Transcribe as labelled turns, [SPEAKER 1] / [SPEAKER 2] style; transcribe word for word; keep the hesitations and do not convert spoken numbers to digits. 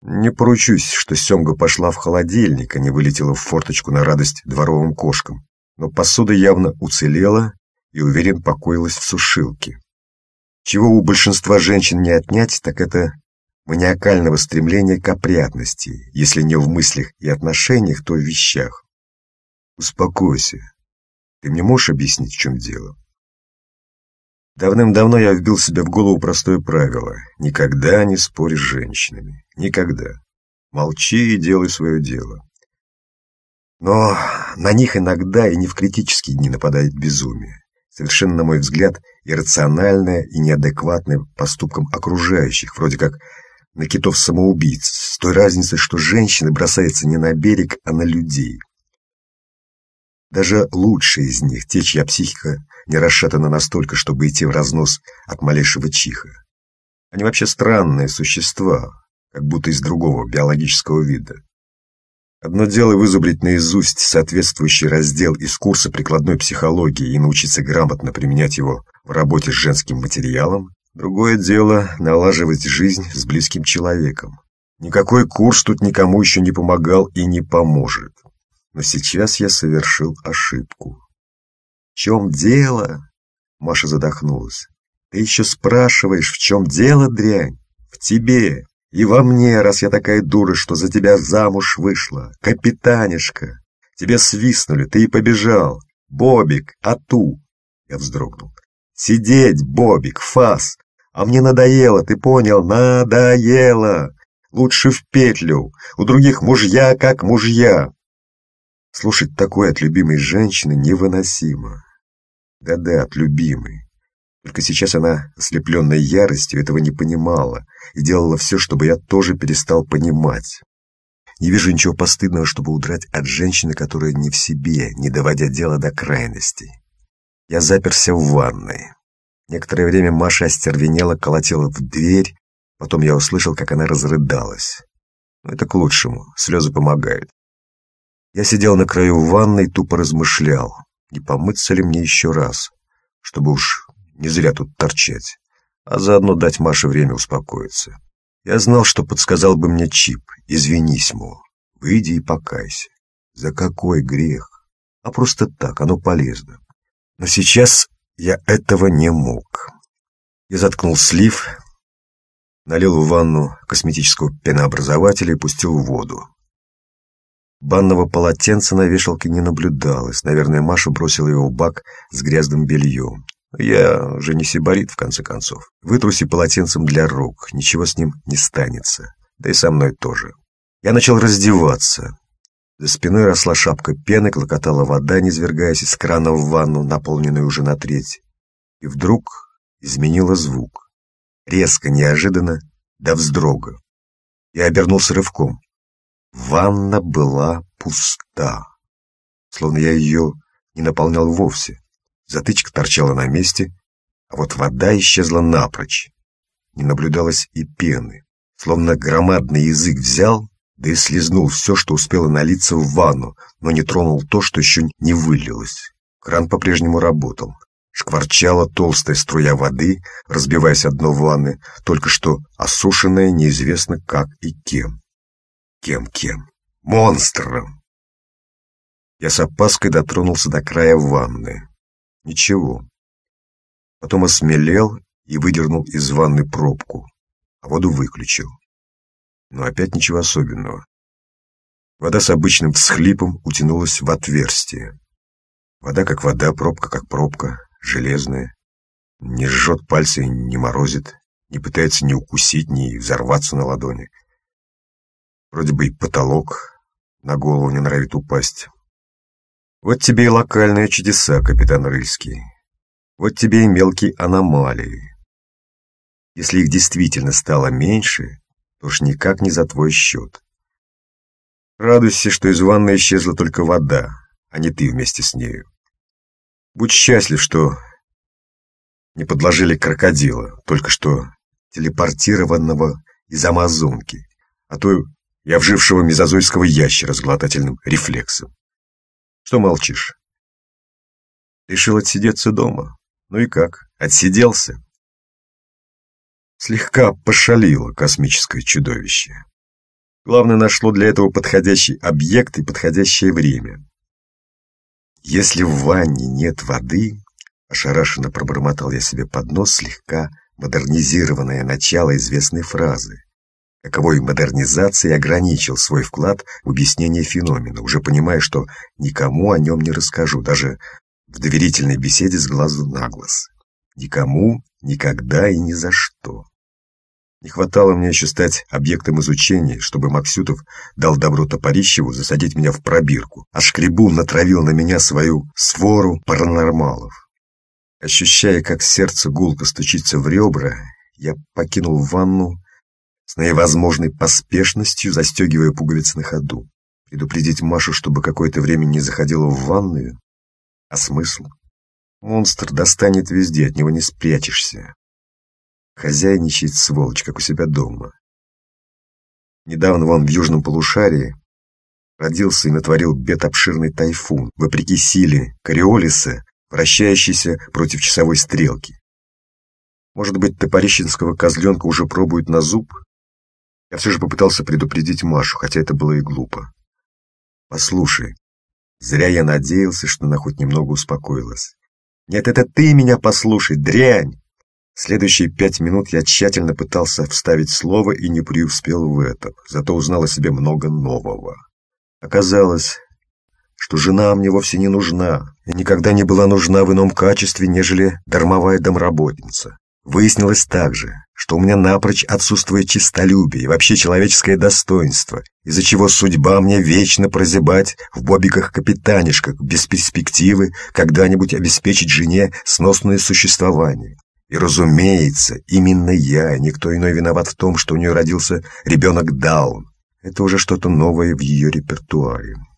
[SPEAKER 1] Не поручусь, что семга пошла в холодильник, а не вылетела в форточку на радость дворовым кошкам. Но посуда явно уцелела и, уверен, покоилась в сушилке. Чего у большинства женщин не отнять, так это маниакального стремления к опрятности, если не в мыслях и отношениях, то в вещах. Успокойся. Ты мне можешь объяснить, в чем дело? Давным-давно я вбил себе в голову простое правило: никогда не спорь с женщинами. Никогда. Молчи и делай свое дело. Но на них иногда и не в критические дни нападает безумие. Совершенно, на мой взгляд, иррациональное и неадекватное поступкам окружающих, вроде как на китов-самоубийц, с той разницей, что женщины бросаются не на берег, а на людей. Даже лучшие из них, те, чья психика не расшатана настолько, чтобы идти в разнос от малейшего чиха. Они вообще странные существа, как будто из другого биологического вида. Одно дело вызубрить наизусть соответствующий раздел из курса прикладной психологии и научиться грамотно применять его в работе с женским материалом. Другое дело налаживать жизнь с близким человеком. Никакой курс тут никому еще не помогал и не поможет. Но сейчас я совершил ошибку. «В чем дело?» — Маша задохнулась. «Ты еще спрашиваешь, в чем дело, дрянь? В тебе. И во мне, раз я такая дура, что за тебя замуж вышла. Капитанишка. Тебе свистнули, ты и побежал. Бобик, ату!» Я вздрогнул. «Сидеть, Бобик, фас! А мне надоело, ты понял? Надоело! Лучше в петлю. У других мужья как мужья!» Слушать такое от любимой женщины невыносимо. Да-да, от любимой. Только сейчас она, ослепленная яростью, этого не понимала и делала все, чтобы я тоже перестал понимать. Не вижу ничего постыдного, чтобы удрать от женщины, которая не в себе, не доводя дело до крайностей. Я заперся в ванной. Некоторое время Маша остервенела, колотила в дверь, потом я услышал, как она разрыдалась. Но это к лучшему, слезы помогают. Я сидел на краю ванной, тупо размышлял, не помыться ли мне еще раз, чтобы уж не зря тут торчать, а заодно дать Маше время успокоиться. Я знал, что подсказал бы мне Чип. Извинись, мол, выйди и покайся. За какой грех? А просто так, оно полезно. Но сейчас я этого не мог. Я заткнул слив, налил в ванну косметического пенообразователя и пустил в воду. Банного полотенца на вешалке не наблюдалось. Наверное, Маша бросила его в бак с грязным бельем. Я же не сибарит, в конце концов. Вытруси полотенцем для рук, ничего с ним не станется. Да и со мной тоже. Я начал раздеваться. За спиной росла шапка пены, клокотала вода, низвергаясь из крана в ванну, наполненную уже на треть. И вдруг изменила звук. Резко, неожиданно, до вздрога. Я обернулся рывком. Ванна была пуста. Словно я ее не наполнял вовсе. Затычка торчала на месте, а вот вода исчезла напрочь. Не наблюдалось и пены. Словно громадный язык взял, да и слезнул все, что успело налиться в ванну, но не тронул то, что еще не вылилось. Кран по-прежнему работал. Шкварчала толстая струя воды, разбиваясь о дно ванны, только что осушенная неизвестно как и кем. Кем-кем? Монстром! Я с опаской дотронулся до края ванны. Ничего. Потом осмелел и выдернул из ванны пробку, а воду выключил. Но опять ничего особенного. Вода с обычным всхлипом утянулась в отверстие. Вода как вода, пробка как пробка, железная. Не жжет пальцы и не морозит, не пытается ни укусить, ни взорваться на ладони. Вроде бы и потолок на голову не норовит упасть. Вот тебе и локальные чудеса, капитан Рыльский. Вот тебе и мелкие аномалии. Если их действительно стало меньше, то уж никак не за твой счет. Радуйся, что из ванны исчезла только вода, а не ты вместе с нею. Будь счастлив, что не подложили крокодила, только что телепортированного из Амазонки, а то и обжившего мезозойского ящера с глотательным рефлексом. Что молчишь? Решил отсидеться дома? Ну и как? Отсиделся? Слегка пошалило космическое чудовище. Главное, нашло для этого подходящий объект и подходящее время. «Если в ванне нет воды», — ошарашенно пробормотал я себе под нос слегка модернизированное начало известной фразы, каковой модернизацией ограничил свой вклад в объяснение феномена, уже понимая, что никому о нем не расскажу, даже в доверительной беседе с глазу на глаз. Никому, никогда и ни за что. Не хватало мне еще стать объектом изучения, чтобы Максютов дал добро Топорищеву засадить меня в пробирку, а Шкребун натравил на меня свою свору паранормалов. Ощущая, как сердце гулко стучится в ребра, я покинул ванну с наивозможной поспешностью, застегивая пуговицы на ходу. Предупредить Машу, чтобы какое-то время не заходила в ванную? А смысл? Монстр достанет везде, от него не спрячешься. Хозяйничает сволочь, как у себя дома. Недавно вон в южном полушарии родился и натворил бед обширный тайфун, вопреки силе Кориолиса, вращающийся против часовой стрелки. Может быть, топорищенского козленка уже пробуют на зуб? Я все же попытался предупредить Машу, хотя это было и глупо. «Послушай, зря я надеялся, что она хоть немного успокоилась. Нет, это ты меня послушай, дрянь!» Следующие пять минут я тщательно пытался вставить слово и не преуспел в этом, зато узнал о себе много нового. Оказалось, что жена мне вовсе не нужна и никогда не была нужна в ином качестве, нежели дармовая домработница. Выяснилось также, что у меня напрочь отсутствует честолюбие и вообще человеческое достоинство, из-за чего судьба мне вечно прозябать в бобиках-капитанишках без перспективы когда-нибудь обеспечить жене сносное существование. И, разумеется, именно я, никто иной виноват в том, что у нее родился ребенок Даун. Это уже что-то новое в ее репертуаре.